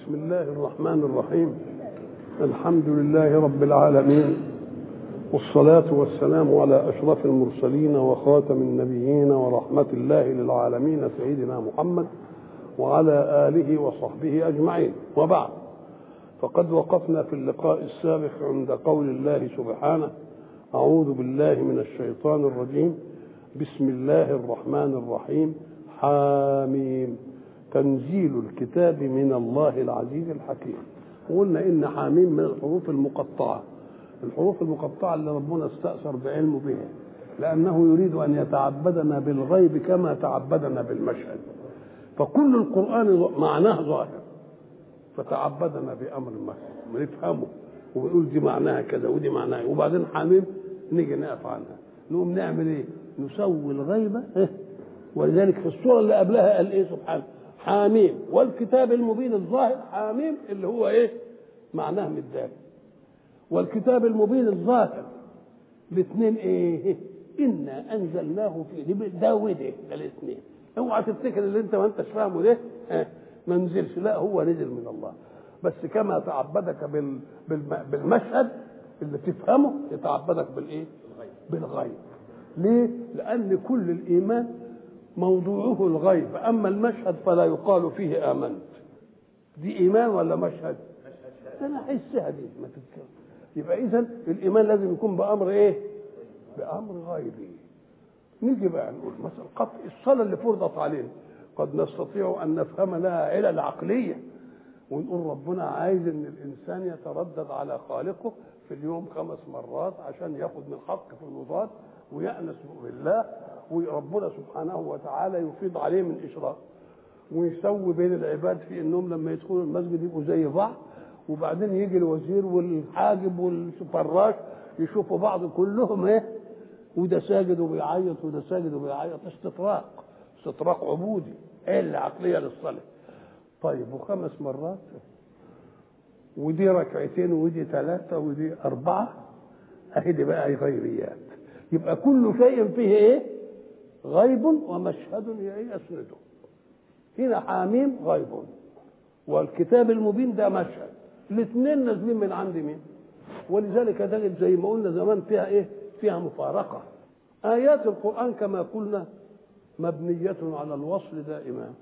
بسم الله الرحمن الرحيم. الحمد لله رب العالمين، والصلاة والسلام على أشرف المرسلين وخاتم النبيين ورحمة الله للعالمين سيدنا محمد وعلى آله وصحبه أجمعين. وبعد، فقد وقفنا في اللقاء السابق عند قول الله سبحانه: أعوذ بالله من الشيطان الرجيم، بسم الله الرحمن الرحيم، حاميم، تنزيل الكتاب من الله العزيز الحكيم. وقلنا إن حاميم من الحروف المقطعة، الحروف المقطعة اللي ربنا استأثر بعلمه بها، لأنه يريد أن يتعبدنا بالغيب كما تعبدنا بالمشهد. فكل القرآن معناه ظاهر، فتعبدنا بأمر المشهد ونفهمه ونقول دي معناها كذا ودي معناها، وبعدين حاميم نيجي نقف عنها، نقوم نعمل ايه؟ نسوي الغيبة. ولذلك في السورة اللي قبلها قال ايه سبحانه؟ حاميم والكتاب المبين الظاهر. حاميم اللي هو ايه؟ معناه مداري. والكتاب المبين الظاهر الاثنين ايه؟ إنا أنزلناه في ده وده، الاثنين. اوعى تفتكر اللي انت ما انتش فاهمه ده ما نزلش، لا، هو نزل من الله، بس كما تعبدك بالمشهد اللي تفهمه يتعبدك بالايه؟ بالغيب. ليه؟ لأن كل الإيمان موضوعه الغيب، أما المشهد فلا يقال فيه آمنت. دي إيمان ولا مشهد؟ أنا أحسها دي ما تذكر. يبقى إذن الإيمان لازم يكون بأمر إيه؟ بأمر غيبي. نيجي بقى نقول مثلا الصلاة اللي فرضت علينا قد نستطيع أن نفهم لها علل عقلية، ونقول ربنا عايز ان الانسان يتردد على خالقه في اليوم 5 مرات عشان ياخد من الحق في المضاد ويأنس بالله، وربنا سبحانه وتعالى يفيض عليه من إشراق ويسوي بين العباد في انهم لما يدخلوا المسجد يبقوا زي بعض، وبعدين يجي الوزير والحاجب والفراش يشوفوا بعض كلهم ايه، وده ساجد وبيعيط وده ساجد وبيعيط. استطراق عبودي، ايه العقليه للصلاه؟ طيب، و5 مرات، ودي ركعتين ودي 3 ودي 4، اهي دي بقى غيبيات. يبقى كل شيء فيه ايه؟ غيب ومشهد يسنده. هنا حاميم غيب والكتاب المبين ده مشهد، الاثنين نازلين من عند مين؟ ولذلك تجد زي ما قلنا زمان فيها ايه؟ فيها مفارقه. ايات القران كما قلنا مبنيه على الوصل دائما.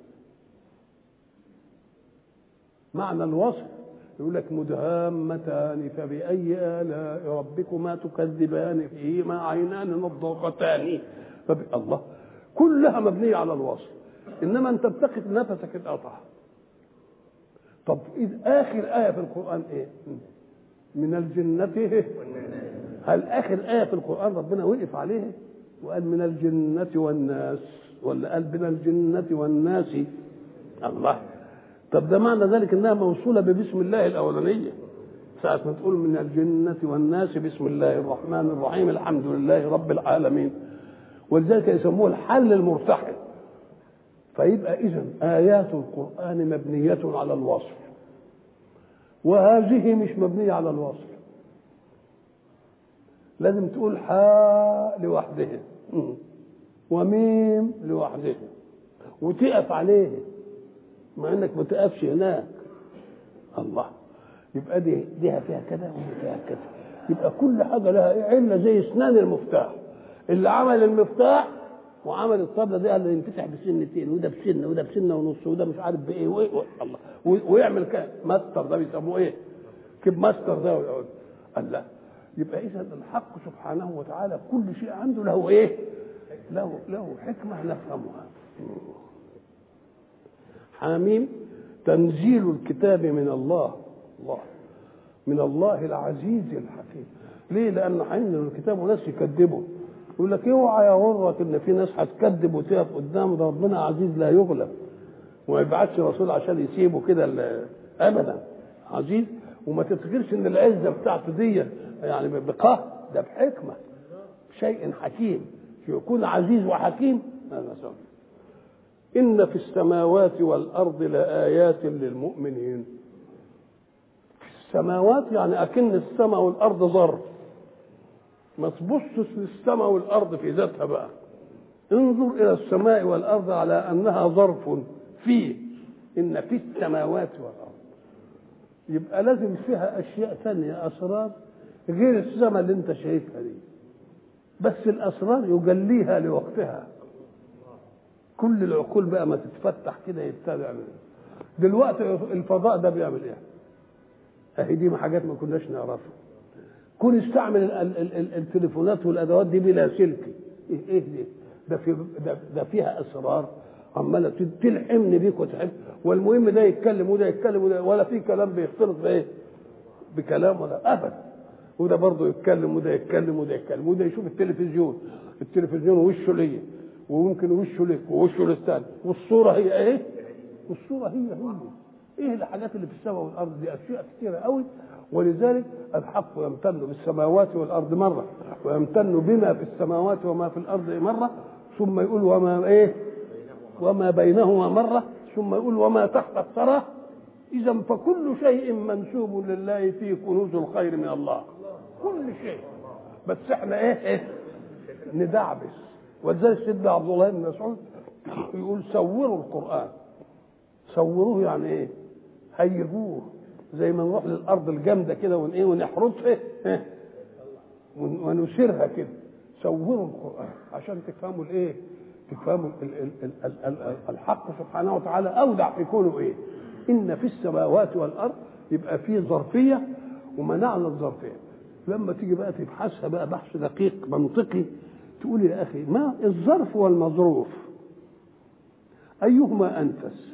معنى الوصف يقول لك مدهامتان فبأي آلاء ربكما تكذبان فيهما عينان نضاختان. الله كلها مبنية على الوصف، إنما أنت بتقف نفسك اتقطع. طب إذ آخر آية في القرآن إيه؟ من الجنة. هل آخر آية في القرآن ربنا وقف عليه وقال من الجنة والناس، ولا قال من الجنة والناس؟ الله. طب ده معنى ذلك انها موصوله ببسم الله الاولانيه، ساعه ما تقول من الجنه والناس بسم الله الرحمن الرحيم الحمد لله رب العالمين، ولذلك يسموه الحل المرتحل. فيبقى اذن ايات القران مبنيه على الوصف، وهذه مش مبنيه على الوصف. لازم تقول حاء لوحدها وميم لوحدها وتقف عليه، مع انك ما تقفش هناك. الله. يبقى دي فيها كذا ودي فيها كذا. يبقى كل حاجه لها عله، زي اسنان المفتاح. اللي عمل المفتاح وعمل الطبله دي اللي ينفتح بسنتين، وده بسنه وده بسنه ونص وده مش عارف بايه الله، ويعمل كده ماستر، ده بيسموه ايه؟ كيب ماستر ده. الله. يبقى اذا الحق سبحانه وتعالى كل شيء عنده له ايه؟ له حكمه نفهمها. حاميم تنزيل الكتاب من الله من الله العزيز الحكيم. ليه؟ لأن هينزل الكتاب وناس يكذبوا، يقول لك اوعى يغرك ان في ناس هتكذب وتقف قدام ده، ربنا عزيز لا يغلب، وما يبعتش رسول عشان يسيبه كده ابدا. عزيز، وما تفتكرش ان العزه بتاعته دي يعني بقهر، ده بحكمه، شيء حكيم. يكون عزيز وحكيم هذا سبب. إن في السماوات والأرض لآيات للمؤمنين. في السماوات يعني أكن السماء والأرض ظرف، ما تبصش للسماء والأرض في ذاتها بقى، انظر إلى السماء والأرض على أنها ظرف فيه. إن في السماوات والأرض يبقى لازم فيها اشياء ثانيه، اسرار غير السماء اللي انت شايفها دي، بس الاسرار يجليها لوقتها. كل العقول بقى ما تتفتح كده يبتدع. دلوقتي الفضاء ده بيعمل ايه؟ اهي دي حاجات ما كناش نعرفها. كون استعمل التليفونات والادوات دي بلا سلك، ايه دي؟ ده فيها اسرار عماله تلحمني بيك وتحب، والمهم ده يتكلم وده يتكلم وده، ولا في كلام بيختلط بايه؟ بكلام ولا ابدا. وده برضه يتكلم وده يتكلم وده يتكلم وده يشوف التلفزيون وشه ليا، وممكن وشه لك ووشه للثاني، والصوره هي ايه؟ والصوره هي ايه الحاجات اللي في السماء والارض دي؟ اشياء كثيره قوي. ولذلك الحق يمتن بالسماوات والارض مره، ويمتن بما في السماوات وما في الارض مره، ثم يقول وما بينهما مره، ثم يقول وما تحت الثرى. اذا فكل شيء منسوب لله في كنوز الخير من الله، كل شيء. بس احنا ايه ندعبس. ولذلك سيدنا عبد الله بن مسعود يقول صوروا القرآن. صوروه يعني ايه؟ هيجوه زي ما نروح للارض الجامده كده ونحرسها ونسيرها كده. صوروا القرآن عشان تفهموا الايه؟ تفهموا الحق سبحانه وتعالى اودع في كونه ايه؟ ان في السماوات والارض، يبقى في ظرفيه ومنعنا الظرفيه. لما تيجي بقى تبحثها بقى بحث دقيق منطقي، تقول يا اخي ما الظرف والمظروف ايهما انفس؟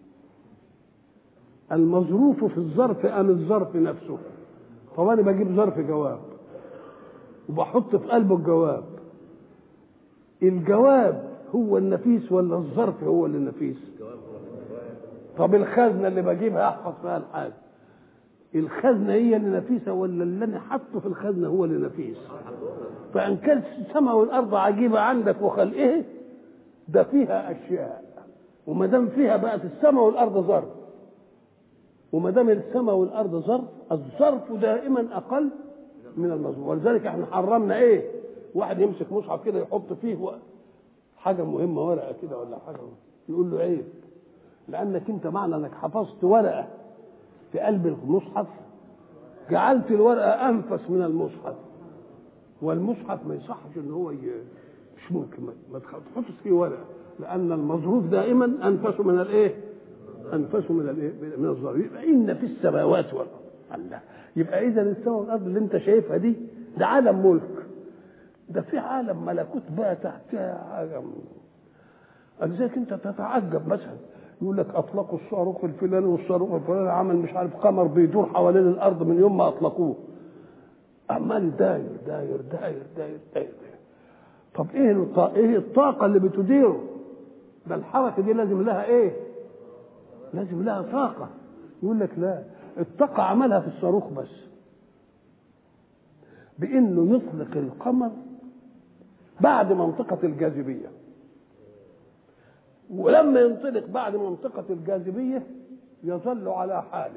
المظروف في الظرف ام الظرف نفسه؟ طب انا بجيب ظرف جواب وبحط في قلبه الجواب، الجواب هو النفيس ولا الظرف هو اللي النفيس؟ طب الخزنه اللي بجيبها احفظ فيها الحاجه، الخزنه هي اللي نفيسه ولا اللي انا حاطه في الخزنه هو اللي نفيس؟ فان كانت السماء والارض عجيبه عندك وخلقه ده فيها اشياء، وما دام فيها بقت السماء والارض ظرف، وما دام السماء والارض ظرف، الظرف دائما اقل من المظروف. ولذلك احنا حرمنا ايه؟ واحد يمسك مصحف كده يحط فيه حاجه مهمه، ورقه كده ولا حاجه، يقول له عيب، لانك انت معنى انك حفظت ورقه في قلب المصحف جعلت الورقه انفس من المصحف، والمصحف ما يصحش ان هو مش ممكن ما تحطش فيه ورقه، لان المظروف دائما انفس من الايه؟ انفس من الايه؟ من الظرف. يبقى ان في السماوات والارض، الله، يبقى اذا السماء والارض اللي انت شايفها دي ده عالم ملك، ده في عالم ملكوت بقى تحتها عالم. لذلك انت تتعجب مثلا يقول لك اطلقوا الصاروخ الفلاني والصاروخ الفلاني عمل مش عارف قمر بيدور حوالين الارض من يوم ما اطلقوه، عمال داير داير داير داير داير. طب ايه الطاقه اللي بتديره؟ ده الحركه دي لازم لها ايه؟ لازم لها طاقه. يقول لك لا، الطاقه عملها في الصاروخ بس، بانه يطلق القمر بعد منطقه الجاذبيه، ولما ينطلق بعد منطقه الجاذبيه يظل على حاله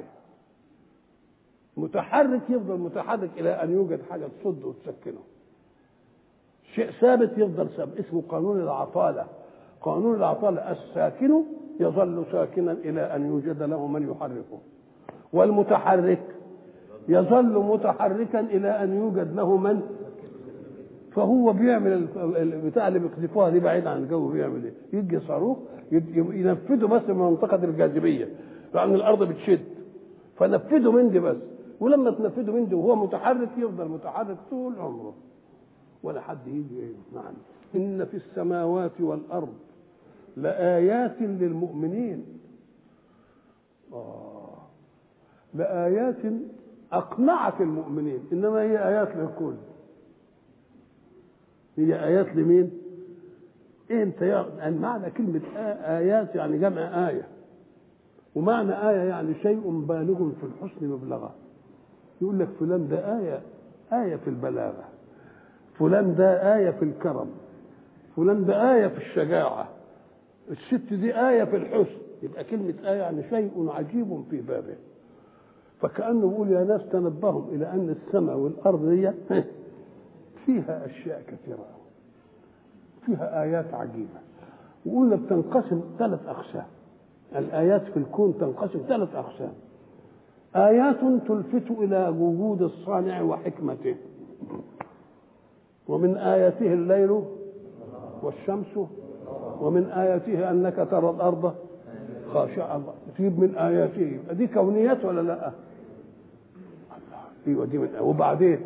متحرك، يفضل متحرك الى ان يوجد حاجه تصد وتسكنه. شيء ثابت يفضل ثابت، اسمه قانون العطاله. قانون العطاله الساكن يظل ساكنا الى ان يوجد له من يحركه، والمتحرك يظل متحركا الى ان يوجد له من. فهو بيعمل البتاع اللي بيقذفوها دي بعيد عن الجو، بيعمل ايه؟ يجي صاروخ ينفذه بس من منطقه الجاذبيه، لان الارض بتشد، فنفذه من دي بس، ولما تنفذه من دي وهو متحرك يفضل متحرك طول عمره ولا حد يجي يمنعني. ان في السماوات والارض لآيات للمؤمنين. لآيات أقنعت المؤمنين، إنما هي آيات للكل. هي آيات لمين؟ إيه أنت يعني معنى كلمة آيات يعني جمع آية، ومعنى آية يعني شيء بالغ في الحسن مبلغا. يقول لك فلان ده آية في البلاغة، فلان ده آية في الكرم، فلان ده آية في الشجاعة، الست دي آية في الحسن. يبقى كلمة آية يعني شيء عجيب في بابه. فكأنه بيقول يا ناس تنبهوا إلى أن السماء والأرض دي فيها أشياء كثيرة، فيها آيات عجيبة. وقلنا بتنقسم 3 أقسام. الآيات في الكون تنقسم 3 أقسام. آيات تلفت إلى وجود الصانع وحكمته. ومن آياته الليل والشمس، ومن آياته أنك ترى الأرض خاشعة. تجيب من آياته، دي كونيات ولا لا؟ ايوه دي من. وبعدين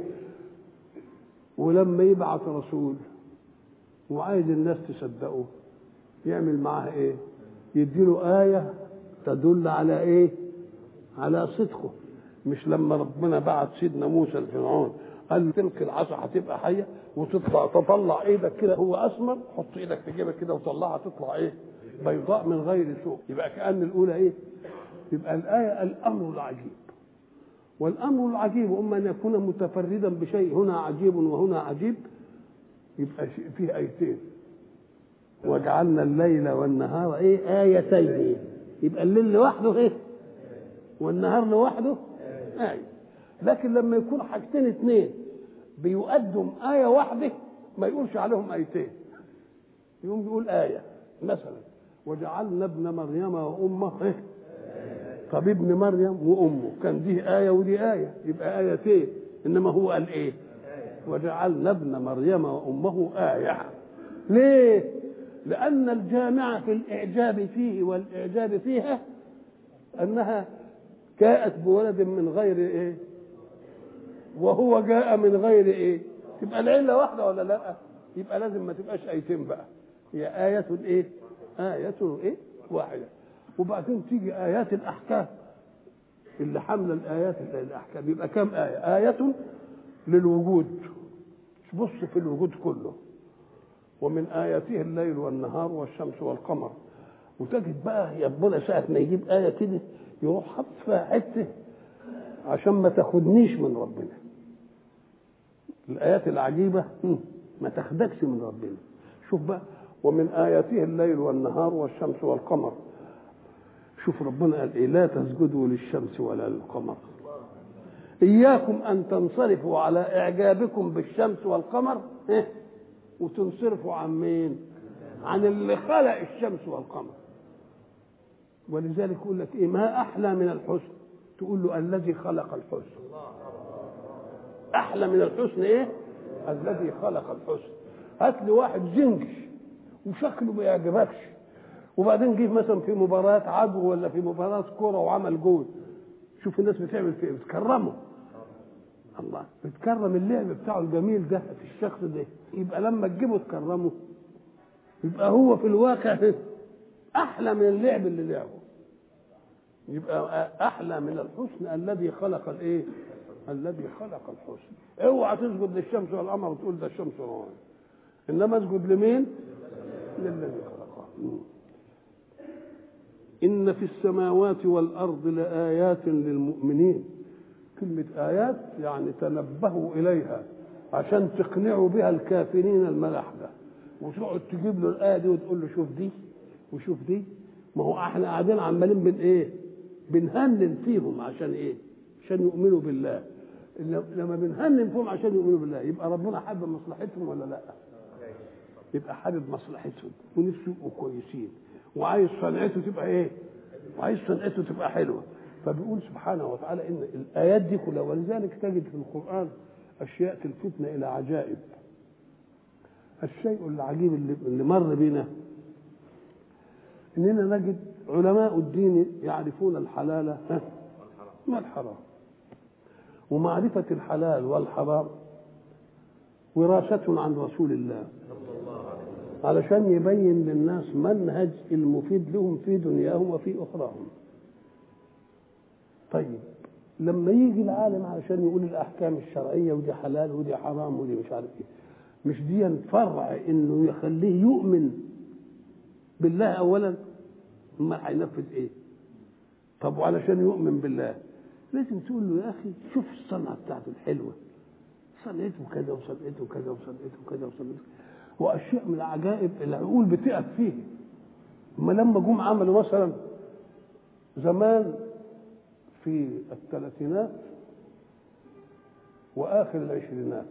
ولما يبعث رسول وعايز الناس تصدقه يعمل معاها ايه؟ يديله آية تدل على ايه؟ على صدقه. مش لما ربنا بعت سيدنا موسى لفرعون قال تلقي العصا هتبقى حيه تطلع ايدك كده، هو اسمر، حط ايدك في جيبك كده وطلعها تطلع ايه؟ بيضاء من غير سوء. يبقى كأن الاولى ايه؟ يبقى الآية الامر العجيب. والامر العجيب اما ان يكون متفردا بشيء هنا عجيب وهنا عجيب، يبقى فيه آيتين. وجعلنا الليل والنهار ايه؟ آيتين. يبقى الليل لوحده ايه؟ والنهار لوحده آية. لكن لما يكون حاجتين اثنين بيقدم آية واحدة ما يقولش عليهم آيتين، يقوم يقول آية. مثلا وجعلنا ابن مريم وأمه إيه؟ طب ابن مريم وأمه كان دي آية ودي آية، يبقى آيتين. إنما هو قال إيه؟ وجعلنا ابن مريم وأمه آية. ليه؟ لأن الجامع في الإعجاب فيه والإعجاب فيها أنها جاءت بولد من غير ايه وهو جاء من غير ايه. تبقى العله واحده ولا لا؟ يبقى لازم ما تبقاش ايتين بقى، هي آية ايه؟ آية ايه؟ واحده. وبعدين تيجي آيات الأحكام اللي حامله الآيات الأحكام، يبقى كم آية؟ آية للوجود، بص في الوجود كله. ومن آياته الليل والنهار والشمس والقمر. وتجد بقى ربنا ساعة ما يجيب آية كده يروح حط فيها حته عشان ما تاخدنيش من ربنا. الآيات العجيبة ما تاخدكش من ربنا. شوف بقى ومن آياته الليل والنهار والشمس والقمر. شوف ربنا قال إيه؟ لا تسجدوا للشمس ولا للقمر. إياكم أن تنصرفوا على إعجابكم بالشمس والقمر وتنصرفوا عن مين؟ عن اللي خلق الشمس والقمر. ولذلك يقول لك ايه؟ ما احلى من الحسن، تقول له الذي خلق الحسن. احلى من الحسن ايه؟ الذي خلق الحسن. هات لي واحد زنجش وشكله ما يعجبكش، وبعدين جه مثلا في مباراه عدو ولا في مباراه كوره وعمل جول، شوف الناس بتعمل فيه، بتكرمه. الله بتكرم اللعب بتاعه الجميل ده في الشخص ده. يبقى لما تجيبه تكرمه يبقى هو في الواقع احلى من اللعب اللي لعبه. يبقى احلى من الحسن الذي خلق الايه؟ الذي خلق الحسن. اوعى تسجد للشمس والقمر وتقول ده الشمس والقمر، انما اسجد لمين؟ للذي خلقه. ان في السماوات والارض لآيات للمؤمنين. كلمة آيات يعني تنبهوا إليها عشان تقنعوا بها الكافرين الملاحدة، وتقعد تجيب له الآية دي وتقول له شوف دي وشوف دي. ما هو احنا قاعدين عمالين ايه؟ بنهنن فيهم عشان ايه؟ عشان يؤمنوا بالله. لما بنهنن فيهم عشان يؤمنوا بالله يبقى ربنا حابب مصلحتهم ولا لا؟ يبقى حابب مصلحتهم ونفسه يبقوا كويسين وعايز صنعته تبقى ايه؟ وعايز صنعته تبقى حلوه. فبيقول سبحانه وتعالى ان الايات دي كلها. ولذلك تجد في القران اشياء تلفتنا الى عجائب. الشيء العجيب اللي مر بنا اننا نجد علماء الدين يعرفون الحلال والحرام. ومعرفة الحلال والحرام وراثة عن رسول الله علشان يبين للناس منهج المفيد لهم في دنياهم وفي أخراهم. طيب لما يجي العالم علشان يقول الأحكام الشرعية ودي حلال ودي حرام ودي مش عارف ايه، مش دي فرع انه يخليه يؤمن بالله اولا، ما هينفذ ايه؟ طب وعلشان يؤمن بالله لازم تقول له يا اخي شوف الصنعه بتاعته الحلوه، صنعته كذا وصنعته كذا وصنعته كذا وصنعته، واشياء من العجائب العقول بتقف فيه. اما لما جم عملوا مثلا زمان في الثلاثينات واخر العشرينات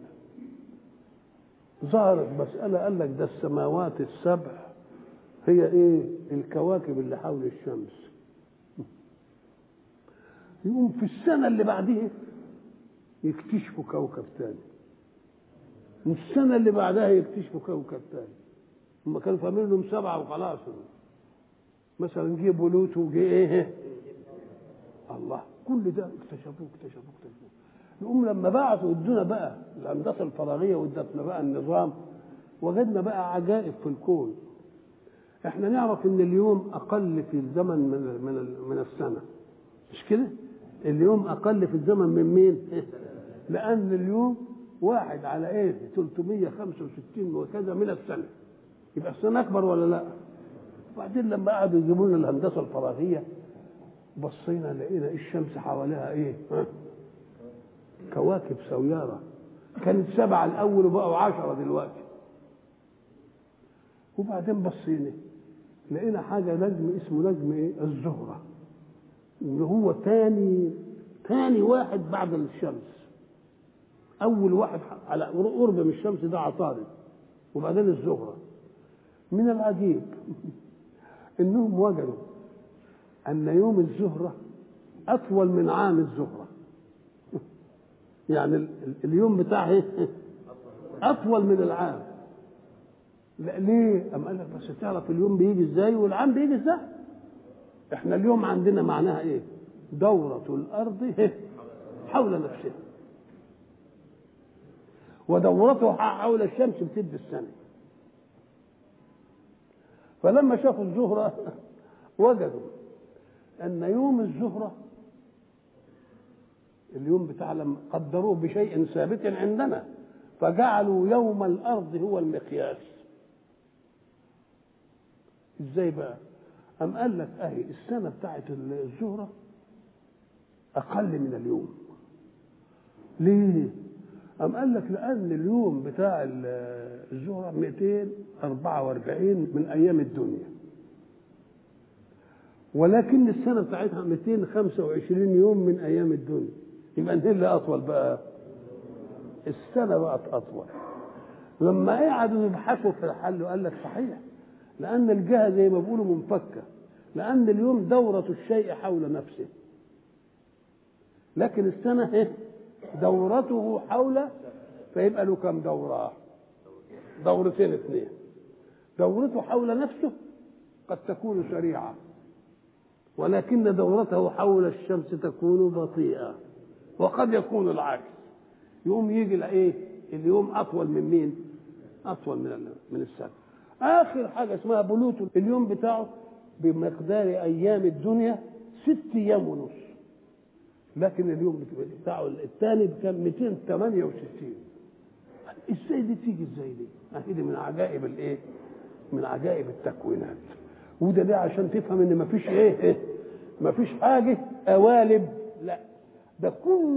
ظهرت مساله، قال لك ده السماوات السبع هي ايه؟ الكواكب اللي حول الشمس. يقوم في السنة اللي بعدها يكتشفوا كوكب ثاني، والسنة اللي بعدها يكتشفوا كوكب ثاني. هم كانوا فاهمين انهم 7 وخلاص. مثلا جه بلوتو وجه ايه، الله، كل ده اكتشفوه. يقوم لما بعثوا ادونا بقى الهندسه الفراغيه وادتنا بقى النظام، وجدنا بقى عجائب في الكون. احنا نعرف ان اليوم اقل في الزمن من السنه، مش كده؟ اليوم اقل في الزمن من مين؟ لان اليوم 1 على ايه 365 وكذا من السنه، يبقى السنه اكبر ولا لا؟ وبعدين لما قعدوا يجيبوا لنا الهندسه الفراغيه بصينا لقينا الشمس حواليها ايه؟ كواكب سياره، كانت 7 الاول وبقوا 10 دلوقتي. وبعدين بصينا لقينا حاجه نجم اسمه نجم ايه؟ الزهره، اللي هو تاني واحد بعد الشمس. اول واحد على قرب من الشمس ده عطارد، وبعدين الزهره. من العجيب انهم وجدوا ان يوم الزهره اطول من عام الزهره. يعني اليوم بتاعه اطول من العام. لا ليه؟ قال لك بس تعرف اليوم بيجي ازاي والعام بيجي ازاي. احنا اليوم عندنا معناها ايه؟ دورة الارض حول نفسها، ودورته حول الشمس بتدي السنة. فلما شافوا الزهرة وجدوا ان يوم الزهرة اليوم بتاع لما قدروه بشيء ثابت عندنا، فجعلوا يوم الارض هو المقياس. ازاي بقى؟ أم قال لك اهي السنة بتاعت الزهرة اقل من اليوم. ليه؟ أم قال لك لان اليوم بتاع الزهرة 244 من ايام الدنيا، ولكن السنة بتاعتها 225 يوم من ايام الدنيا. يبقى ايه اللي اطول بقى؟ السنة بقت اطول. لما قعدوا يبحثوا في الحل وقال لك صحيح، لأن الجهة زي ما بيقولوا منفكة، لأن اليوم دورة الشيء حول نفسه، لكن السنة دورته حول، فيبقى له كم دورة؟ 2 دورته حول نفسه قد تكون سريعة، ولكن دورته حول الشمس تكون بطيئة، وقد يكون العكس. يوم يجي اليوم أطول من مين؟ أطول من السنة. آخر حاجة اسمها بلوتو، اليوم بتاعه بمقدار أيام الدنيا 6 أيام ونص، لكن اليوم بتاعه الثاني كان 268. ازاي دي تيجي ازاي دي؟ دي من عجائب من عجائب التكوينات. وده ليه؟ عشان تفهم ان مفيش مفيش حاجة قوالب، لا، ده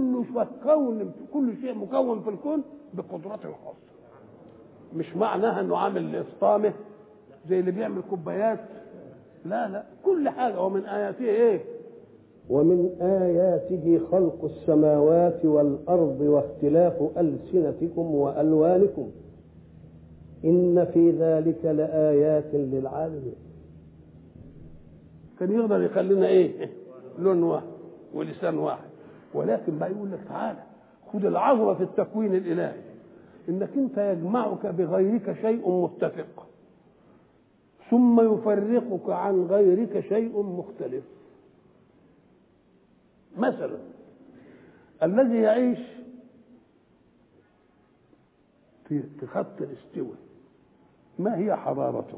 كل شيء مكون في الكون بقدرته الخاصة. مش معناها انه عامل اسطامه زي اللي بيعمل كوبايات، لا، كل حاجه. ومن اياته ومن اياته خلق السماوات والارض واختلاف السنتكم والوانكم ان في ذلك لايات للعالمين. كان يقدر يخلينا لون واحد ولسان واحد، ولكن بقى يقول لك تعالى خد العظمه في التكوين الالهي، انك انت يجمعك بغيرك شيء متفق، ثم يفرقك عن غيرك شيء مختلف. مثلا الذي يعيش في خط الاستواء ما هي حرارته؟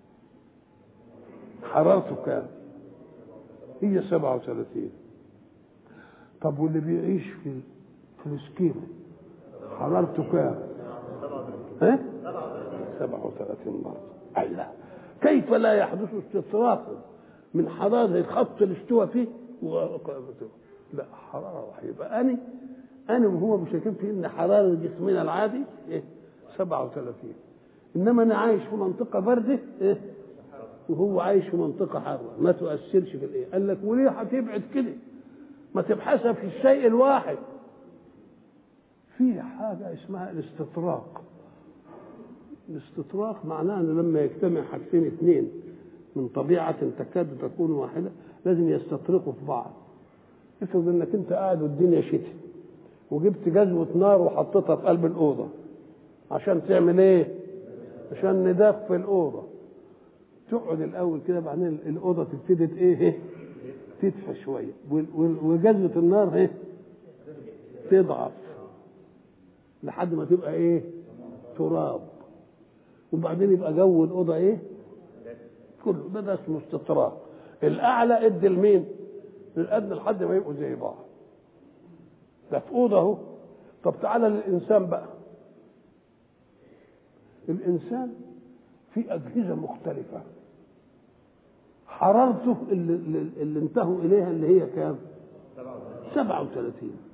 حرارته كام؟ هي 37. طب واللي بيعيش في السكينة حرارته كام؟ 37 برضه. الله، كيف لا يحدث استطراق من حرارة خط الاستواء فيه لا، حرارة واحدة. يبقى أنا وهو مشاكل في إن حرارة جسمنا العادي 37، إنما أنا عايش في منطقة باردة وهو عايش في منطقة حارة، ما تؤثرش في قال لك وليه هتبعد كده؟ ما تبحثها في الشيء الواحد. في حاجة اسمها الاستطراق. الاستطراق معناه أن لما يجتمع حاجتين 2 من طبيعة تكاد تكون واحدة لازم يستطرقوا في بعض. افرض انك انت قاعد والدنيا شتاء وجبت جزوة نار وحطيتها في قلب الأوضة عشان تعمل ايه؟ عشان ندفي الأوضة. تقعد الأول كده بعدين الأوضة تبتدي ايه؟ تدفى شوية وجزوة النار ايه؟ تضعف لحد ما تبقى ايه؟ تراب. وبعدين يبقى جو الأوضة ايه؟ كله ده اسمه استطراد. الأعلى ادي لمين؟ للأدنى لحد ما يبقوا زي بعض. ده في أوضة اهو. طب تعالى للإنسان بقى. الإنسان في أجهزة مختلفة حرارته اللي انتهوا إليها اللي هي كام؟ 37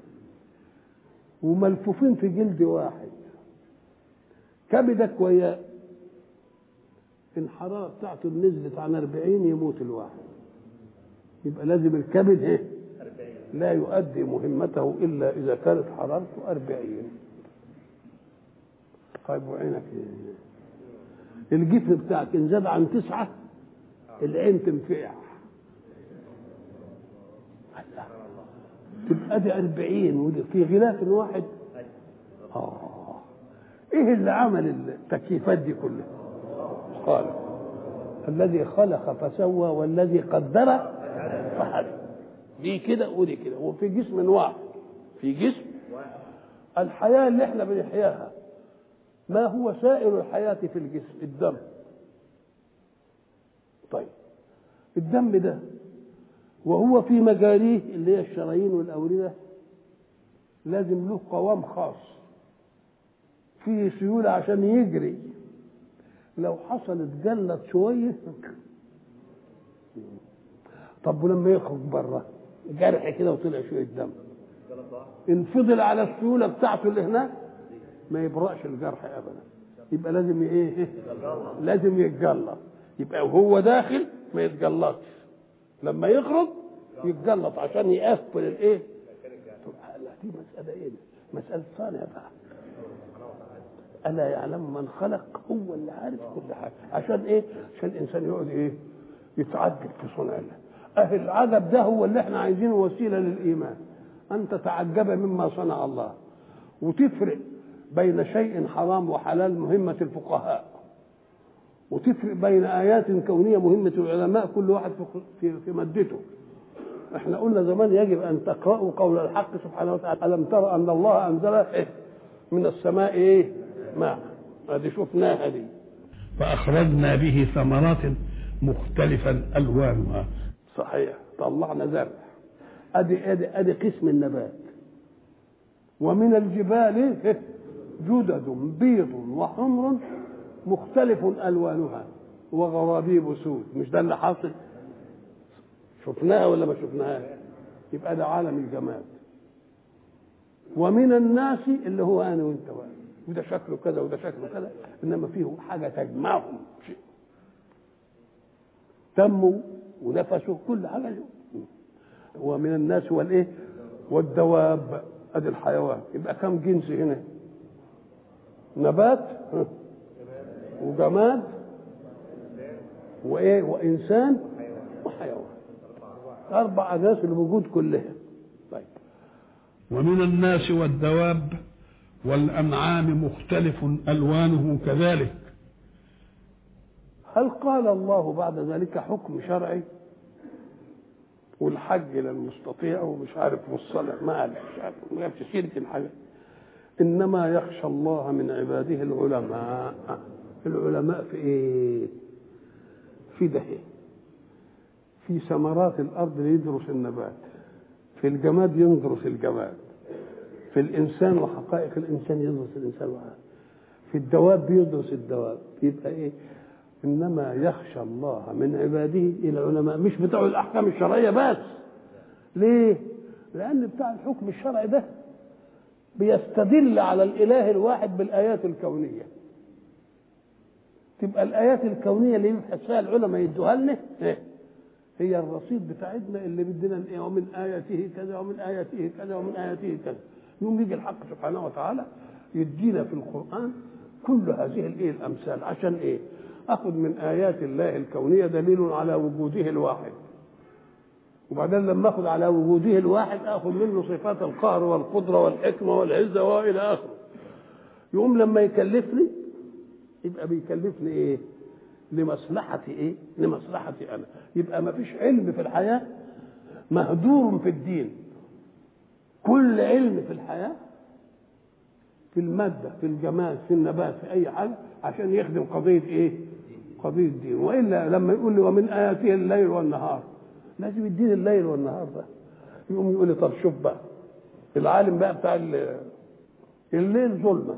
وملفوفين في جلد واحد. كبدك وياه الحرارة بتاعته نزلت عن 40 يموت الواحد. يبقى لازم الكبد ايه؟ لا يؤدي مهمته إلا إذا كانت حرارته 40. طيب وعينك ايه؟ الجفن بتاعك إن زاد عن 9 العين تنفع. تبقى دي 40 ودي في غلاف واحد. ايه اللي عمل التكييفات دي كلها؟ خالق. الذي خلق فسوى والذي قدر فهدى. دي كده ودي كده وفي جسم واحد. في جسم الحياة اللي احنا بنحياها ما هو سائر الحياة في الجسم؟ الدم. طيب الدم ده وهو في مجاريه اللي هي الشرايين والأوردة لازم له قوام خاص فيه سيولة عشان يجري. لو حصلت جلت شوية طب ولما يخرج بره جرح كده وطلع شوية دم إن فضل على السيولة بتاعته اللي هناك ما يبرأش الجرح أبدا. يبقى لازم ايه؟ لازم يتجلط. يبقى وهو داخل ما يتجلطش، لما يخرج يتجلط عشان يقفل الايه. لا دي مسألة ايه؟ مسألة صانع بقى. ألا يعلم من خلق؟ هو اللي عارف كل حاجة. عشان ايه؟ عشان الإنسان يقعد ايه؟ يتعجب في صنع الله. أهل العجب ده هو اللي احنا عايزينه وسيلة للإيمان. أن تتعجب مما صنع الله وتفرق بين شيء حرام وحلال مهمة الفقهاء، وتفرق بين آيات كونية مهمة العلماء كل واحد في مادته. احنا قلنا زمان يجب أن تقرأوا قول الحق سبحانه وتعالى ألم ترى أن الله أنزل إيه؟ من السماء إيه؟ ماء. هذه شفناها دي. فأخرجنا به ثمرات مختلفا ألوانها. صحيح. طلعنا زرع. أدي قسم النبات. ومن الجبال جدد بيض وحمر مختلف ألوانها وغرابيب سود. مش ده اللي حاصل؟ شفناها ولا ما شفناها؟ يبقى ده عالم الجماد. ومن الناس اللي هو أنا وأنت بقى، وده شكله كذا وده شكله كذا، إنما فيه حاجة تجمعهم شيء. دمه ونفسه كل حاجة. ومن الناس والإيه؟ والدواب. أدي الحيوان. يبقى كم جنس هنا؟ نبات وجماد وايه وانسان وحيوان. 4 أجناس الوجود كلها. طيب ومن الناس والدواب والأنعام مختلف ألوانه كذلك. هل قال الله بعد ذلك حكم شرعي والحج للمستطيع ومش عارف والصالح ما قال مش عارف ما جابش سيرة الحاجة؟ إنما يخشى الله من عباده العلماء. العلماء في إيه؟ في ده في ثمرات الأرض يدرس النبات، في الجماد يدرس الجماد، في الإنسان وحقائق الإنسان يدرس الإنسان، في الدواب يدرس الدواب. يبقى إيه؟ إنما يخشى الله من عباده العلماء. مش بتوع الأحكام الشرعية بس. ليه؟ لأن بتاع الحكم الشرعي ده بيستدل على الإله الواحد بالآيات الكونية. تبقى الآيات الكونية اللي يبحث فيها العلماء يدوها لنا هي الرصيد بتاعتنا اللي بدنا ايه. ومن آياته كذا ومن آياته كذا ومن آياته كذا. يوم يجي الحق سبحانه وتعالى يدينا في القرآن كل هذه الايه الأمثال. عشان ايه؟ أخذ من آيات الله الكونية دليل على وجوده الواحد وبعدين لما اخذ على وجوده الواحد اخذ منه صفات القهر والقدره والحكمه والعزه والى اخره. يقوم لما يكلفني يبقى بيكلفني ايه؟ لمصلحتي ايه؟ لمصلحتي انا. يبقى ما فيش علم في الحياه مهدور في الدين. كل علم في الحياه، في الماده، في الجماد، في النبات، في اي حاجه، عشان يخدم قضيه ايه؟ قضيه الدين. والا لما يقول لي ومن اياته الليل والنهار، لازم يديني الليل والنهار ده. يقوم يقول لي طب شوف بقى العالم بقى بتاع الليل ظلمه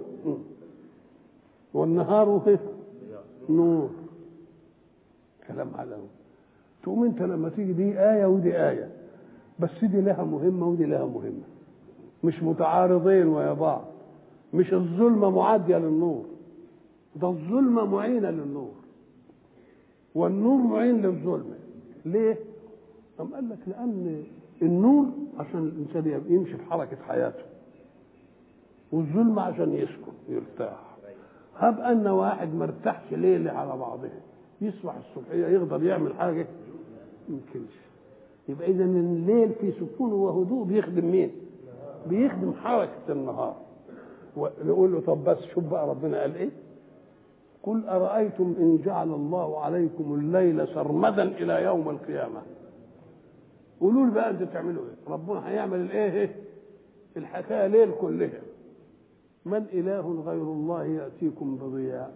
والنهار نور. كلام على تقوم انت لما تيجي دي ايه ودي ايه، بس دي لها مهمه ودي لها مهمه، مش متعارضين ويا بعض. مش الظلمه معاديه للنور، ده الظلمه معينه للنور والنور معين للظلمه. ليه؟ قام قال لك لان النور عشان الانسان يمشي في حركه حياته، والظلمه عشان يسكن يرتاح. هب ان واحد ما ارتاحش ليله على بعضه، يصبح الصبحيه يقدر يعمل حاجه؟ يمكنش. يبقى اذا الليل في سكون وهدوء بيخدم مين؟ بيخدم حركه النهار. ونقول له طب بس شوف بقى ربنا قال ايه؟ قل ارايتم ان جعل الله عليكم الليل سرمدا الى يوم القيامه. قولوا لي بقى انتوا تعملوا ايه؟ ربنا هيعمل الايه؟ الحكايه ليل كلها. من اله غير الله ياتيكم بضياء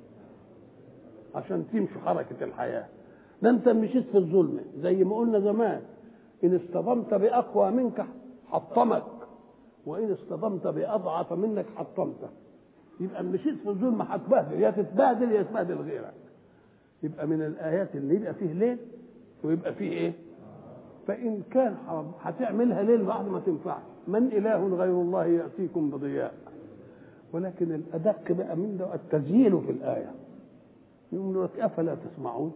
عشان تمشي حركه الحياه. ده انت مشيت في الظلمه زي ما قلنا زمان، ان اصطدمت باقوى منك حطمك، وان اصطدمت باضعف منك حطمتك. يبقى مشيت في الظلمه هتبهدل، يا تتبهدل يا تبهدل غيرك. يبقى من الايات اللي يبقى فيه ليل ويبقى فيه ايه؟ فان كان هتعملها ليل بعد ما تنفعش. من اله غير الله ياتيكم بضياء. ولكن الادق بقى من ده التسجيل في الايه. يقول لك افلا تسمعون؟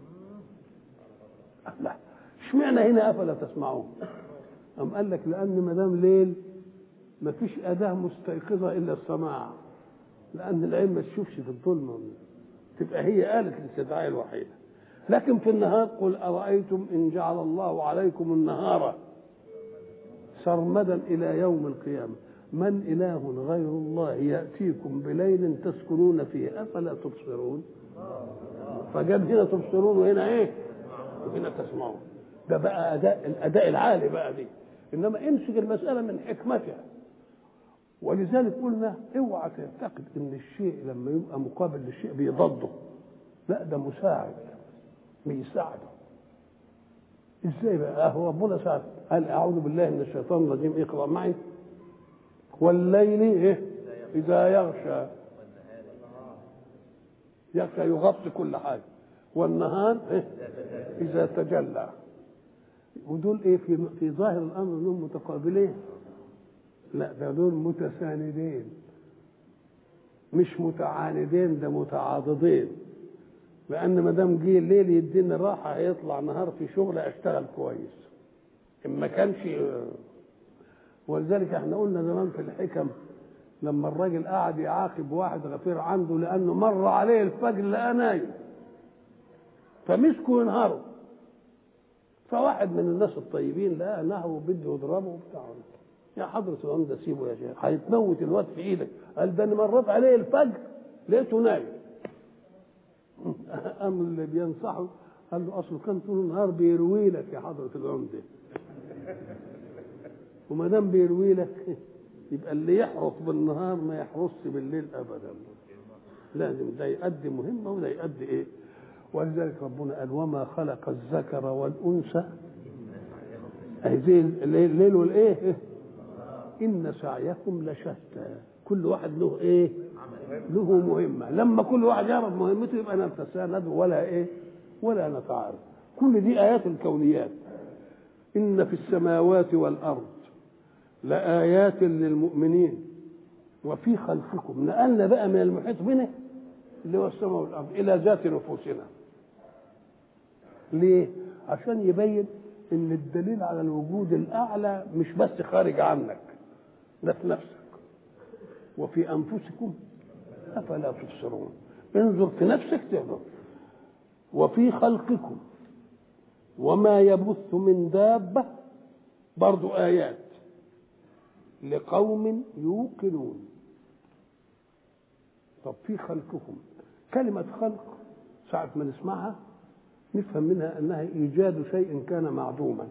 لا، اشمعنى هنا افلا تسمعون؟ أم قال لك لان ما دام ليل ما فيش اداه مستيقظه الا السماع، لان العين ما تشوفش في الظلمه، تبقى هي آلة الاستدعاء الوحيده. لكن في النهار قل ارايتم ان جعل الله عليكم النهار سرمدا الى يوم القيامه من اله غير الله ياتيكم بليل تسكنون فيه افلا تبصرون؟ فجاب هنا تبصرون وهنا ايه؟ وهنا تسمعون. ده بقى الاداء العالي بقى دي. انما امسك المساله من حكمتها. ولذلك قلنا اوعى تعتقد ان الشيء لما يبقى مقابل للشيء بيضده. لا، ده مساعد بيساعده. ازاي بقى؟ هو ربنا ساعد قال اعوذ بالله من الشيطان الرجيم اقرا معي والليل ايه؟ اذا يغشى. يغشى يغطي كل حاجه. والنهار إيه؟ اذا تجلى. ودول ايه في ظاهر الامر انهم متقابلين؟ لا، ده دول متساندين مش متعاندين، ده متعاضدين. لان ما دام جه الليل يديني راحه هيطلع نهار في شغل اشتغل كويس. ان ما كانش. ولذلك احنا قلنا زمان في الحكم لما الراجل قاعد يعاقب واحد غفير عنده لانه مر عليه الفجر لقى نايم فمسكوا ينهاروا. فواحد من الناس الطيبين لقى نهره بده يضربه وبتاع. يا حضرة العمدة سيبه يا شيخ هيتموت الواد في ايدك. قال ده انا مريت عليه الفجر لقيته نايم. قام اللي بينصحه قال له اصله كان طول النهار بيروي لك يا حضرة العمدة. وما دام بيروي لك يبقى اللي يحرص بالنهار ما يحرصش بالليل ابدا. لازم ده يؤدي مهمه وده يؤدي ايه. ولذلك ربنا قال وما خلق الذكر والانثى زي الليل والايه ان سعيكم لشتى. كل واحد له ايه؟ له مهمه. لما كل واحد يعرف مهمته يبقى نتساند ولا ايه؟ ولا نتعارض. كل دي ايات الكونيات. ان في السماوات والارض لآيات للمؤمنين وفي خلقكم. نقلنا بقى من المحيط بنا اللي هو السماء والأرض إلى ذات نفوسنا. ليه؟ عشان يبين إن الدليل على الوجود الأعلى مش بس خارج عنك، ده في نفسك. وفي أنفسكم أفلا تبصرون. انظر في نفسك تقدر. وفي خلقكم وما يبث من دابة برضو آيات لقوم يوقنون. طب في خلقكم، كلمة خلق ساعة ما نسمعها نفهم منها أنها إيجاد شيء كان معدوما.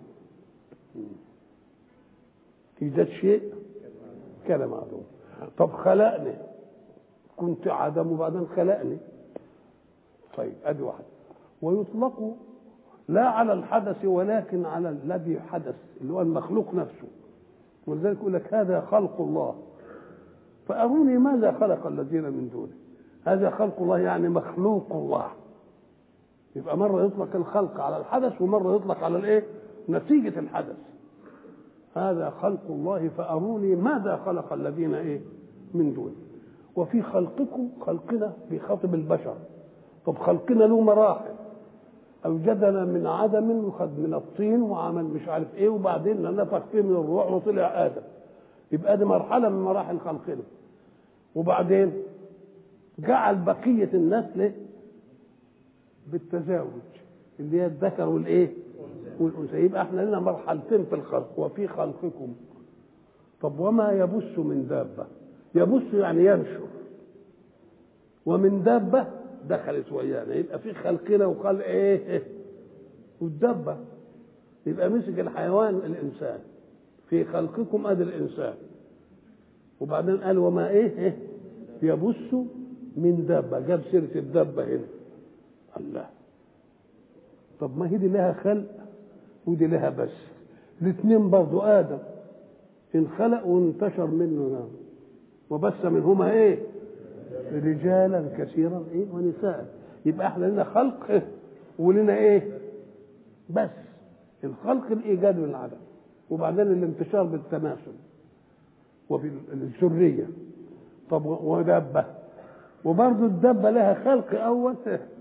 إيجاد شيء كان معدوم. طب خلقني، كنت عدم وبعدين خلقني. طيب أدي واحد. ويطلق لا على الحدث ولكن على الذي حدث اللي هو المخلوق نفسه. ولذلك يقول لك هذا خلق الله فأروني ماذا خلق الذين من دونه. هذا خلق الله يعني مخلوق الله. يبقى مرة يطلق الخلق على الحدث ومرة يطلق على الايه؟ نتيجة الحدث. هذا خلق الله فأروني ماذا خلق الذين ايه؟ من دونه. وفي خلقكم، خلقنا بخاطب البشر. طب خلقنا له مراحل. أوجدنا من عدم وخد من الطين وعمل مش عارف ايه وبعدين نفخ فيه من الروح وطلع آدم. يبقى دي مرحلة من مراحل خلقنا. وبعدين جعل بقية النسل بالتزاوج اللي هي الذكر والايه؟ والأنثى. يبقى احنا لنا مرحلتين في الخلق. وفي خلقكم. طب وما يبث من دابة، يبث يعني ينشر، ومن دابة دخلت ويانا. يبقى في خلقنا وخلق ايه؟ والدابة. يبقى مسك الحيوان الانسان، في خلقكم ادي الانسان. وبعدين قال وما ايه؟ يبث من دابة، جاب سيرة الدابة هنا. الله. طب ما هي دي لها خلق ودي لها بس. الاثنين برضو آدم انخلق وانتشر منه نام وبث منهما ايه؟ رجالا كثيرا ايه ونساء. يبقى احنا لنا خلق ولنا ايه؟ بس الخلق الايجاد من العدم، وبعدين الانتشار بالتناسل وبالذريه. طب ودابه، وبرضه الدابه لها خلق اول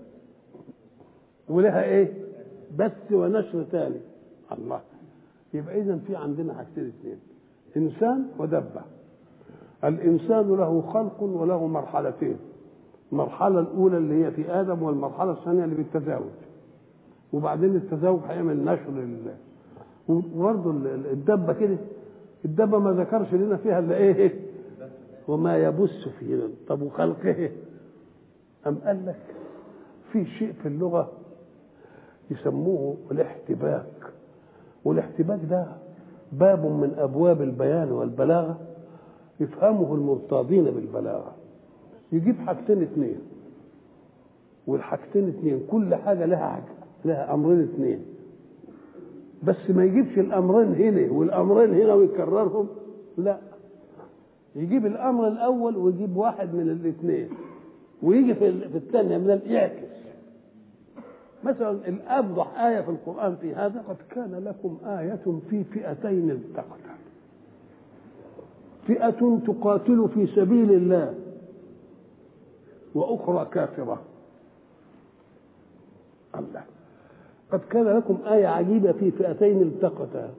ولها ايه؟ بث ونشر ثاني. الله. يبقى اذا في عندنا حاجتين اثنين، انسان ودابه. الانسان له خلق وله مرحلتين. المرحله الاولى اللي هي في ادم، والمرحله الثانيه اللي بالتزاوج. وبعدين التزاوج هيعمل نشر لله. وبرضه الدابه كده، الدابه ما ذكرش لنا فيها الا ايه؟ وما يبث فينا. طب وخلقه ام قال لك في شيء في اللغه يسموه الاحتباك. والاحتباك ده باب من ابواب البيان والبلاغه يفهمه المرتاضين بالبلاغه. يجيب حاجتين اثنين، والحاجتين اثنين كل حاجه لها امرين اثنين، بس ما يجيبش الامرين هنا والامرين هنا ويكررهم. لا، يجيب الامر الاول ويجيب واحد من الاثنين ويجي في الثانيه من يعكس. مثلا الأفضح آية في القرآن في هذا: قد كان لكم آية في فئتين التقتا، فئة تقاتل في سبيل الله وأخرى كافرة. الله. قد كان لكم آية عجيبة في فئتين التقتا.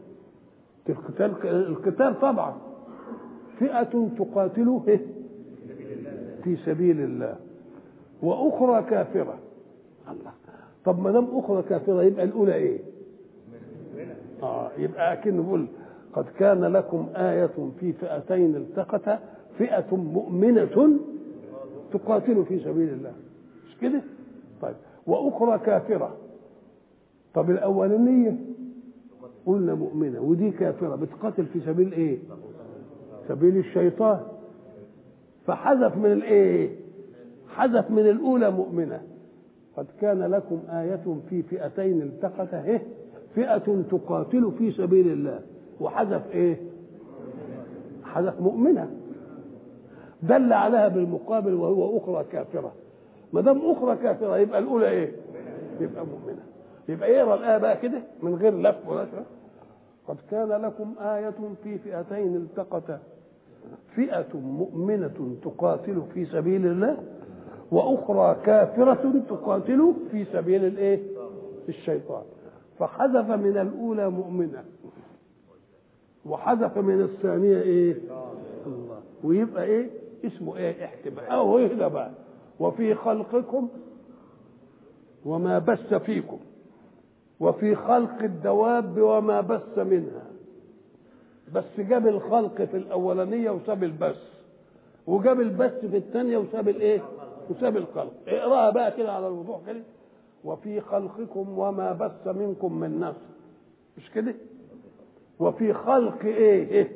القتال طبعا فئة تقاتل في سبيل الله وأخرى كافرة. الله. طب ما دام أخرى كافرة يبقى الأولى إيه؟ يبقى أكنه يقول قد كان لكم آية في فئتين التقتا، فئة مؤمنة تقاتل في سبيل الله، مش كده؟ طيب وأخرى كافرة. طب الأولانية قلنا مؤمنة ودي كافرة بتقاتل في سبيل إيه؟ سبيل الشيطان. فحذف من الإيه؟ حذف من الأولى مؤمنة. قد كان لكم آية في فئتين التقتا فئة تقاتل في سبيل الله، وحذف ايه؟ حذف مؤمنة، دل عليها بالمقابل وهو أخرى كافرة. ما دام أخرى كافرة يبقى الأولى ايه؟ يبقى مؤمنة. يبقى يقرا الآية بقى كده من غير لف ولا شيء. قد كان لكم آية في فئتين التقتا، فئة مؤمنة تقاتل في سبيل الله وأخرى كافرة تقاتل في سبيل الايه؟ الشيطان. فحذف من الأولى مؤمنة وحذف من الثانية ايه؟ الله. ويبقى ايه؟ اسمه ايه؟ احتمال. أو هنا بقى وفي خلقكم وما بث فيكم. وفي خلق الدواب وما بث منها. بس جاب الخلق في الاولانيه وساب البث، وجاب البث في الثانيه وساب الايه؟ وساب الخلق. اقراها بقى كده على الوضوح كده. وفي خلقكم وما بث منكم من نفس، مش كده؟ وفي خلق ايه؟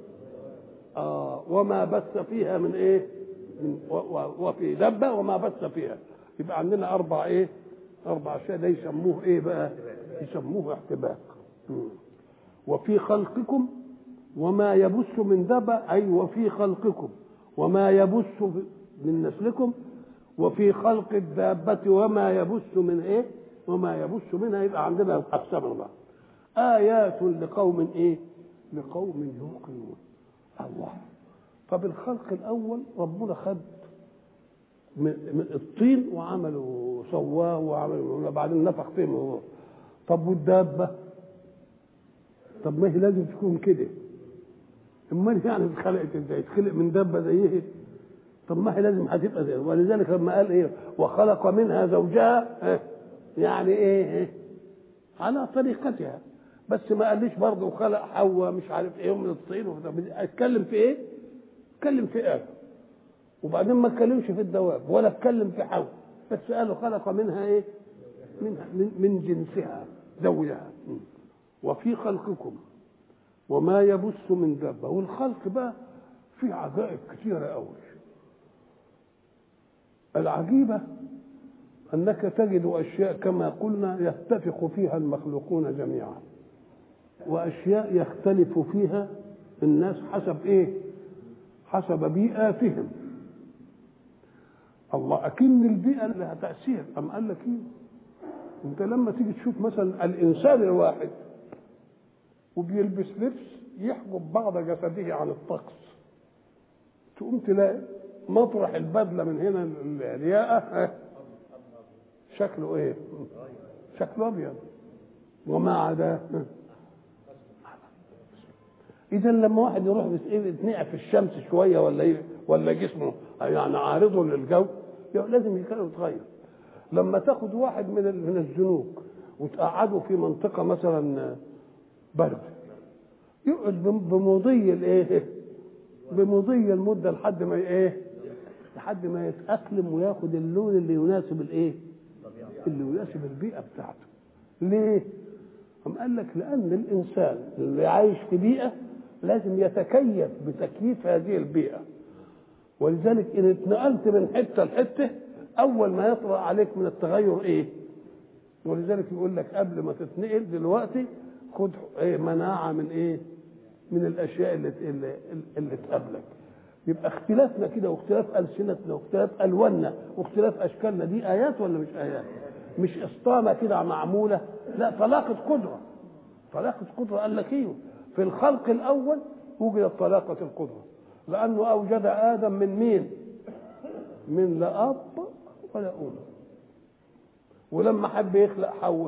وما بث فيها من ايه؟ وفي دبه وما بث فيها. يبقى عندنا اربع ايه؟ اربع اشياء. ده يسموه ايه بقى؟ يسموه احتباك. وفي خلقكم وما يبث من دبه، اي وفي خلقكم وما يبث من نسلكم، وفي خلق الدابه وما يبث من ايه؟ وما يبث منها. يبقى عندنا اقسام بقى. آيات لقوم ايه؟ لقوم يوقنون. الله. فبالخلق الاول ربنا خد من الطين وعمله سواه وعمله، بعدين نفخ فيه من الروح. طب والدابه؟ طب ما هي لازم تكون كده. امال يعني اتخلقت ازاي؟ تخلق من دابه زيه؟ طب ما هي لازم هتبقى زي. ولذلك لما قال ايه؟ وخلق منها زوجها، يعني ايه؟ على طريقتها. بس ما قاليش برضه وخلق حواء مش عارف ايه من الطين. اتكلم في ايه؟ اتكلم في ايه؟ وبعدين ما اتكلمش في الدواب ولا اتكلم في حواء، بس قالوا خلق منها ايه؟ منها من جنسها زوجها. وفي خلقكم وما يبث من دابه. والخلق بقى فيه عجائب كثيره قوي. العجيبه انك تجد اشياء كما قلنا يتفق فيها المخلوقون جميعا، واشياء يختلف فيها الناس حسب ايه؟ حسب بيئاتهم. الله. اكن البيئه لها تاثير. ام قال لك ايه؟ انت لما تيجي تشوف مثلا الانسان الواحد وبيلبس لبس يحجب بعض جسده عن الطقس، تقوم تلاقي مطرح البدله من هنا الرياءه شكله ايه؟ شكله ابيض، وما عداه. اذا لما واحد يروح يتنقع في الشمس شويه ولا جسمه يعني عارضه للجو، لازم يتغير. لما تاخد واحد من الزنوج وتقعده في منطقه مثلا برد، يقعد بمضي الايه؟ بمضي المده لحد ما ايه؟ لحد ما يتاقلم وياخد اللون اللي يناسب الايه؟ اللي يناسب البيئه بتاعته. ليه؟ هم قال لك لان الانسان اللي عايش في بيئه لازم يتكيف بتكييف هذه البيئه. ولذلك ان اتنقلت من حته لحته اول ما يطرأ عليك من التغير ايه؟ ولذلك يقول لك قبل ما تتنقل دلوقتي خد ايه؟ مناعه من ايه؟ من الاشياء اللي تقابلك. يبقى اختلافنا كده واختلاف السنتنا واختلاف الواننا واختلاف اشكالنا دي ايات ولا مش ايات؟ مش اسطانه كده معموله، لا، طلاقه قدره. طلاقه قدره. قال لك ايه؟ في الخلق الاول وجدت طلاقه القدره، لانه اوجد ادم من مين؟ من لا اب ولا ام. ولما حب يخلق حواء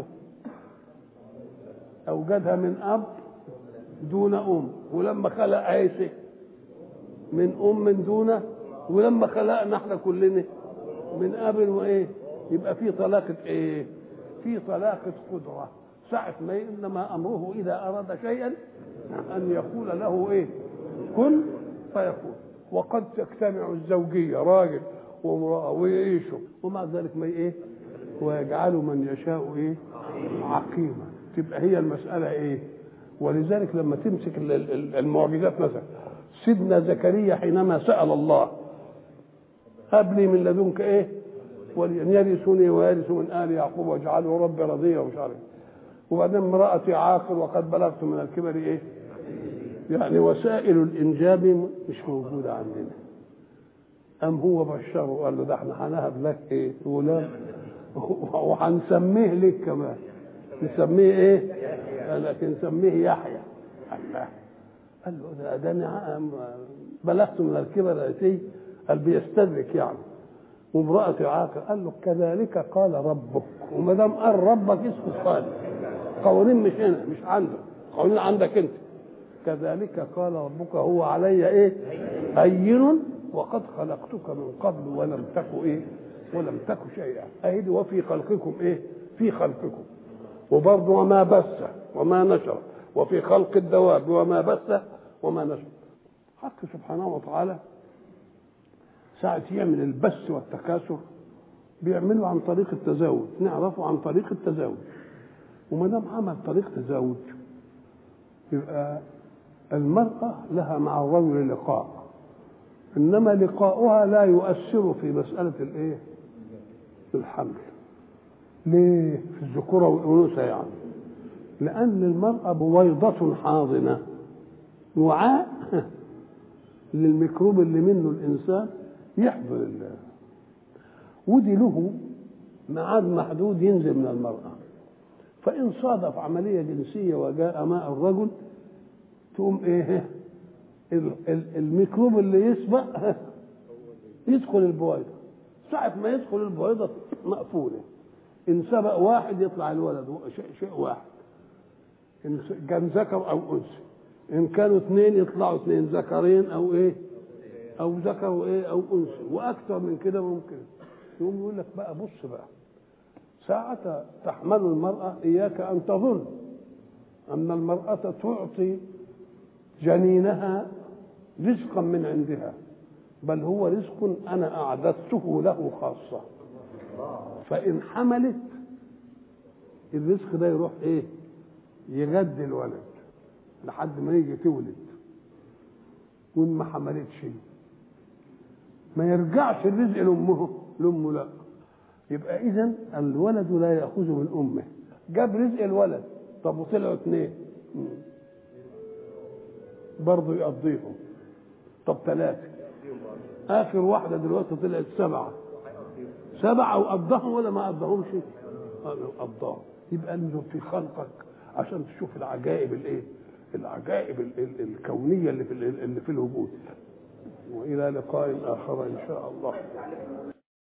اوجدها من اب دون ام. ولما خلق عيسى من ام دونه. ولما خلقنا احنا كلنا من اب وايه؟ يبقى في طلاقه ايه؟ في طلاقه قدره. ساعه ما انما امره اذا اراد شيئا ان يقول له ايه؟ كن فيكون. وقد تجتمع الزوجيه راجل وامراه ويعيشوا ومع ذلك ما ايه؟ ويجعل من يشاء ايه؟ عقيما. تبقى هي المساله ايه؟ ولذلك لما تمسك المعجزات مثلا سيدنا زكريا حينما سأل الله هب لي من لدنك ايه؟ وليا يرثني ويرث من آل يعقوب واجعله ربي رضيا ومش عارف. وبعدين امرأتي عاقر وقد بلغت من الكبر ايه؟ يعني وسائل الانجاب مش موجوده عندنا. ام هو بشره وقال له ده احنا هنهب لك ايه؟ غلام وهنسميه لك كمان. نسميه ايه؟ لكن نسميه يحيى. الله. قال له ده انا بلغت من الكبر اتي. قال بيستدرك يعني. وامرأتي عاقر. قال له كذلك قال ربك. وما دام قال ربك اسمه خالق. قوانين مش هنا مش عنده، قوانين عندك انت. كذلك قال ربك هو علي ايه؟ هين وقد خلقتك من قبل ولم تك ايه؟ ولم تك شيئا. اهدي وفي خلقكم ايه؟ في خلقكم وبرضه وما بث وما نشر، وفي خلق الدواب وما بث وما نشر. حق سبحانه وتعالى ساعة يعمل البث والتكاثر بيعمله عن طريق التزاوج، نعرفه عن طريق التزاوج. وما دام عمل طريق تزاوج يبقى المرأة لها مع الرجل لقاء، إنما لقاؤها لا يؤثر في مسألة الإيه؟ الحمل. ليه؟ في الذكورة والأنوثة يعني. لأن المرأة بويضة حاضنة، وعاء للميكروب اللي منه الإنسان يحضر الله، ودي له ميعاد محدود ينزل من المرأة. فإن صادف عملية جنسية وجاء ماء الرجل تقوم إيه؟ الميكروب اللي يسبق يدخل البويضة. ساعة ما يدخل البويضة مقفولة، إن سبق واحد يطلع الولد، شيء واحد، إن كان ذكر أو أنثى، إن كانوا اثنين يطلعوا اثنين، ذكرين أو إيه أو ذكر وإيه أو أنثى، وأكثر من كده ممكن. يقوم يقول لك بقى بص بقى، ساعة تحمل المرأة إياك أن تظن أن المرأة تعطي جنينها رزقا من عندها، بل هو رزق أنا أعددته له خاصة. فإن حملت الرزق ده يروح إيه؟ يغذي الولد لحد ما يجي تولد. وإن ما حملتش ما يرجعش الرزق لأمه لا. يبقى إذن الولد لا يأخذ من أمه. جاب رزق الولد، طب وطلعوا اثنين برضه يقضيهم، طب ثلاثة، آخر واحدة دلوقتي طلعت سبعة وقضاهم ولا ما قضاهمش؟ قضاهم. يبقى انظر في خلقك عشان تشوف العجائب الايه؟ العجائب الكونية اللي في الوجود. وإلى لقاء آخر إن شاء الله.